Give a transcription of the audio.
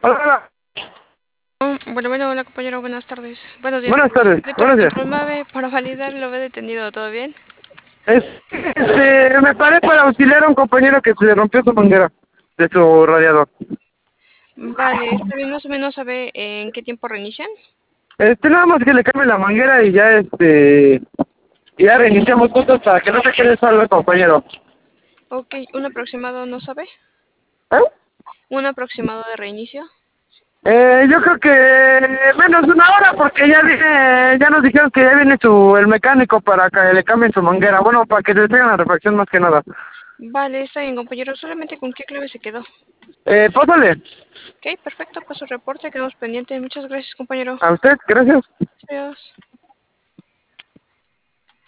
Hola, Hola compañero, buenas tardes. Buenos días, buenas perdón. tardes, De Torre buenos días. Control Mave, para validar lo he detenido, ¿todo bien? Me paré para auxiliar a un compañero que se le rompió su manguera de su radiador. Vale, está bien, más o menos sabe en qué tiempo reinician. Nada más que le cambie la manguera y ya, y ya reiniciamos juntos para que no se quede solo el compañero. Ok, un aproximado, ¿no sabe? ¿Eh? Un aproximado de reinicio. Yo creo que menos de una hora porque ya nos dijeron que ya viene el mecánico para que le cambien su manguera. Bueno, para que le traigan la refacción más que nada. Vale, está bien compañero, solamente con qué clave se quedó. Pásale. Ok, perfecto, paso reporte, quedamos pendientes. Muchas gracias compañero. A usted, gracias. Adiós.